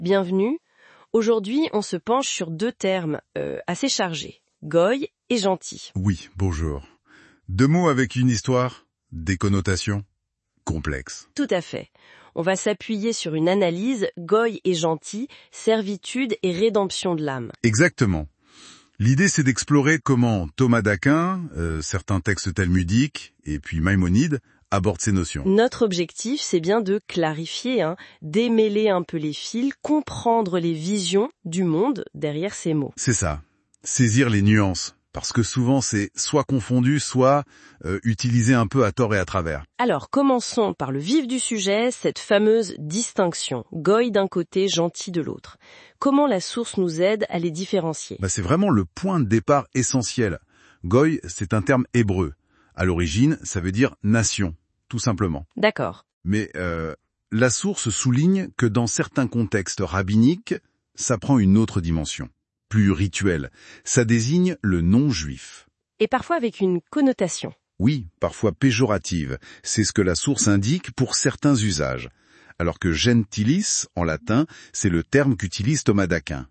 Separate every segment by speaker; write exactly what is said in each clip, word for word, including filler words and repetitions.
Speaker 1: Bienvenue. Aujourd'hui, on se penche sur deux termes euh, assez chargés, goy et gentil.
Speaker 2: Oui, bonjour. Deux mots avec une histoire, des connotations complexes.
Speaker 1: Tout à fait. On va s'appuyer sur une analyse goy et gentil, servitude et rédemption de l'âme.
Speaker 2: Exactement. L'idée, c'est d'explorer comment Thomas d'Aquin, euh, certains textes talmudiques, et puis Maïmonide, abordent ces notions.
Speaker 1: Notre objectif, c'est bien de clarifier, hein, démêler un peu les fils, comprendre les visions du monde derrière ces mots.
Speaker 2: C'est ça, saisir les nuances, parce que souvent c'est soit confondu, soit euh, utilisé un peu à tort et à travers.
Speaker 1: Alors, commençons par le vif du sujet, cette fameuse distinction, goy d'un côté, gentil de l'autre. Comment la source nous aide à les différencier?
Speaker 2: Bah, c'est vraiment le point de départ essentiel. Goy, c'est un terme hébreu. À l'origine, ça veut dire nation, tout simplement.
Speaker 1: D'accord.
Speaker 2: Mais euh, la source souligne que dans certains contextes rabbiniques, ça prend une autre dimension, plus rituelle. Ça désigne le non-juif.
Speaker 1: Et parfois avec une connotation.
Speaker 2: Oui, parfois péjorative. C'est ce que la source indique pour certains usages. Alors que gentilis, en latin, c'est le terme qu'utilise Thomas d'Aquin.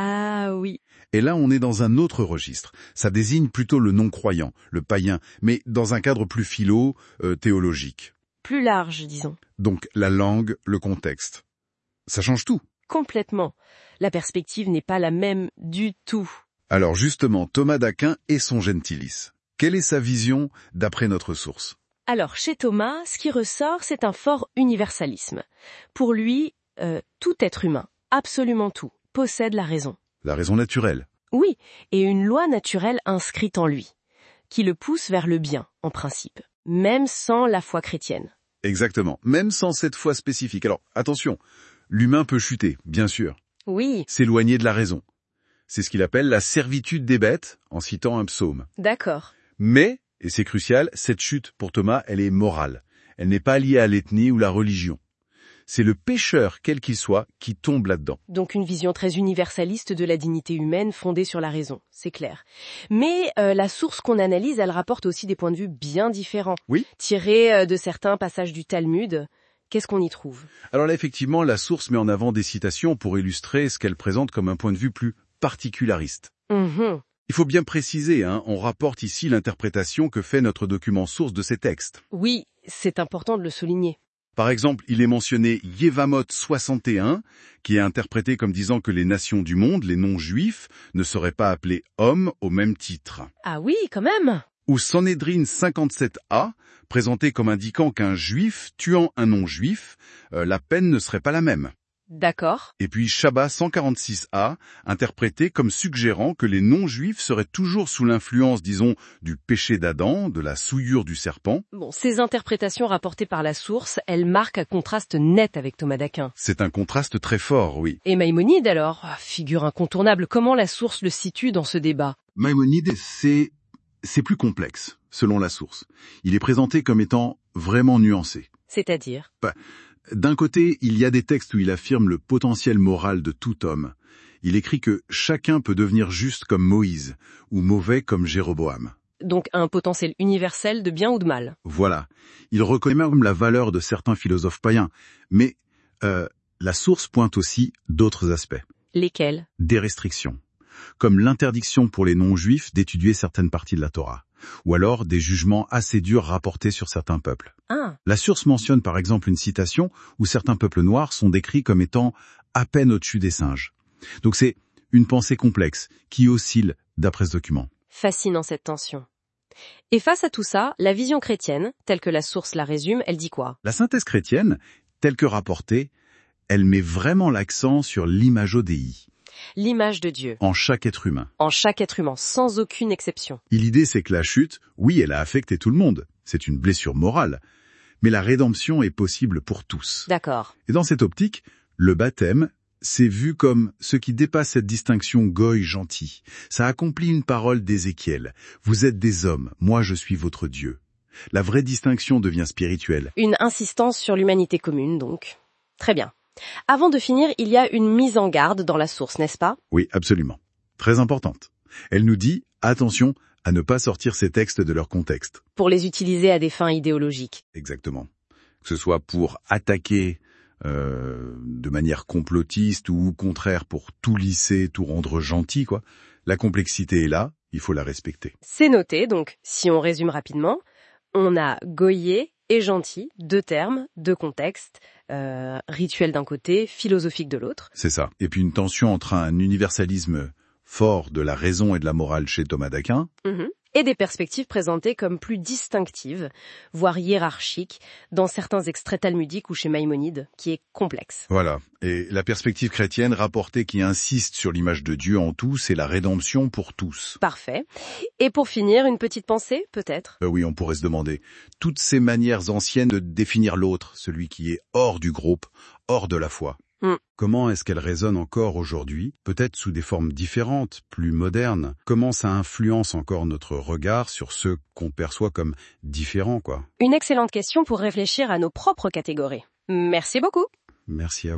Speaker 1: Ah oui.
Speaker 2: Et là, on est dans un autre registre. Ça désigne plutôt le non-croyant, le païen, mais dans un cadre plus philo, euh, théologique.
Speaker 1: Plus large, disons.
Speaker 2: Donc la langue, le contexte. Ça change tout.
Speaker 1: Complètement. La perspective n'est pas la même du tout.
Speaker 2: Alors justement, Thomas d'Aquin et son gentilis. Quelle est sa vision d'après notre source?
Speaker 1: Alors, chez Thomas, ce qui ressort, c'est un fort universalisme. Pour lui, euh, tout être humain, absolument tout, possède la raison.
Speaker 2: La raison naturelle.
Speaker 1: Oui, et une loi naturelle inscrite en lui, qui le pousse vers le bien, en principe, même sans la foi chrétienne.
Speaker 2: Exactement, même sans cette foi spécifique. Alors, attention, l'humain peut chuter, bien sûr,
Speaker 1: Oui,
Speaker 2: s'éloigner de la raison. C'est ce qu'il appelle la servitude des bêtes, en citant un psaume.
Speaker 1: d'accord.
Speaker 2: Mais, et c'est crucial, cette chute, pour Thomas, elle est morale. Elle n'est pas liée à l'ethnie ou la religion. C'est le pécheur, quel qu'il soit, qui tombe là-dedans.
Speaker 1: Donc une vision très universaliste de la dignité humaine fondée sur la raison, c'est clair. Mais euh, la source qu'on analyse, elle rapporte aussi des points de vue bien différents.
Speaker 2: Oui.
Speaker 1: Tirés euh, de certains passages du Talmud, qu'est-ce qu'on y trouve?
Speaker 2: Alors là, effectivement, la source met en avant des citations pour illustrer ce qu'elle présente comme un point de vue plus particulariste.
Speaker 1: Mhm.
Speaker 2: Il faut bien préciser, hein, on rapporte ici l'interprétation que fait notre document source de ces textes.
Speaker 1: Oui, c'est important de le souligner.
Speaker 2: Par exemple, il est mentionné Yevamot soixante et un, qui est interprété comme disant que les nations du monde, les non-juifs, ne seraient pas appelés hommes au même titre.
Speaker 1: Ah oui, quand même.
Speaker 2: Ou Sanhédrin cinquante-sept a, présenté comme indiquant qu'un juif tuant un non-juif, euh, la peine ne serait pas la même.
Speaker 1: D'accord.
Speaker 2: Et puis Shabbat cent quarante-six a, interprété comme suggérant que les non-juifs seraient toujours sous l'influence, disons, du péché d'Adam, de la souillure du serpent.
Speaker 1: Bon, ces interprétations rapportées par la source, elles marquent un contraste net avec Thomas d'Aquin.
Speaker 2: C'est un contraste très fort, oui.
Speaker 1: Et Maïmonide alors, ah, figure incontournable, comment la source le situe dans ce débat?
Speaker 2: Maïmonide, c'est, c'est plus complexe, selon la source. Il est présenté comme étant vraiment nuancé.
Speaker 1: C'est-à-dire?
Speaker 2: D'un côté, il y a des textes où il affirme le potentiel moral de tout homme. Il écrit que chacun peut devenir juste comme Moïse, ou mauvais comme Jéroboam.
Speaker 1: Donc un potentiel universel de bien ou de mal.
Speaker 2: Voilà. Il reconnaît même la valeur de certains philosophes païens. Mais euh, la source pointe aussi d'autres aspects.
Speaker 1: Lesquels?
Speaker 2: Des restrictions, comme l'interdiction pour les non-juifs d'étudier certaines parties de la Torah, ou alors des jugements assez durs rapportés sur certains peuples.
Speaker 1: Ah,
Speaker 2: La source mentionne par exemple une citation où certains peuples noirs sont décrits comme étant à peine au-dessus des singes. Donc c'est une pensée complexe qui oscille d'après ce document.
Speaker 1: fascinant cette tension. Et face à tout ça, la vision chrétienne, telle que la source la résume, elle dit quoi?
Speaker 2: La synthèse chrétienne, telle que rapportée, elle met vraiment l'accent sur l'imago Dei,
Speaker 1: L'image de Dieu,
Speaker 2: en chaque être humain.
Speaker 1: en chaque être humain, sans aucune exception.
Speaker 2: Et l'idée c'est que la chute, oui, elle a affecté tout le monde. C'est une blessure morale. Mais la rédemption est possible pour tous.
Speaker 1: D'accord.
Speaker 2: Et dans cette optique, le baptême, c'est vu comme ce qui dépasse cette distinction goy-gentil. Ça accomplit une parole d'Ézéchiel. Vous êtes des hommes, moi je suis votre Dieu. La vraie distinction devient spirituelle.
Speaker 1: Une insistance sur l'humanité commune, donc. Très bien. Avant de finir, il y a une mise en garde dans la source, n'est-ce pas?
Speaker 2: Oui, absolument. Très importante. Elle nous dit, attention à ne pas sortir ces textes de leur contexte.
Speaker 1: Pour les utiliser à des fins idéologiques.
Speaker 2: Exactement. Que ce soit pour attaquer euh, de manière complotiste ou contraire pour tout lisser, tout rendre gentil, quoi. La complexité est là, il faut la respecter.
Speaker 1: C'est noté, donc si on résume rapidement, on a goyer et gentil, deux termes, deux contextes, euh, rituel d'un côté, philosophique de l'autre.
Speaker 2: C'est ça. Et puis une tension entre un universalisme fort de la raison et de la morale chez Thomas d'Aquin.
Speaker 1: Mmh. Et des perspectives présentées comme plus distinctives, voire hiérarchiques, dans certains extraits talmudiques ou chez Maïmonide, qui est complexe.
Speaker 2: Voilà. Et la perspective chrétienne rapportée qui insiste sur l'image de Dieu en tous et la rédemption pour tous.
Speaker 1: Parfait. Et pour finir, une petite pensée, peut-être ?
Speaker 2: Euh, oui, on pourrait se demander. Toutes ces manières anciennes de définir l'autre, celui qui est hors du groupe, hors de la foi.
Speaker 1: Mm.
Speaker 2: Comment est-ce qu'elle résonne encore aujourd'hui, peut-être sous des formes différentes, plus modernes? Comment ça influence encore notre regard sur ceux qu'on perçoit comme différents, quoi?
Speaker 1: Une excellente question pour réfléchir à nos propres catégories. Merci beaucoup.
Speaker 2: Merci à vous.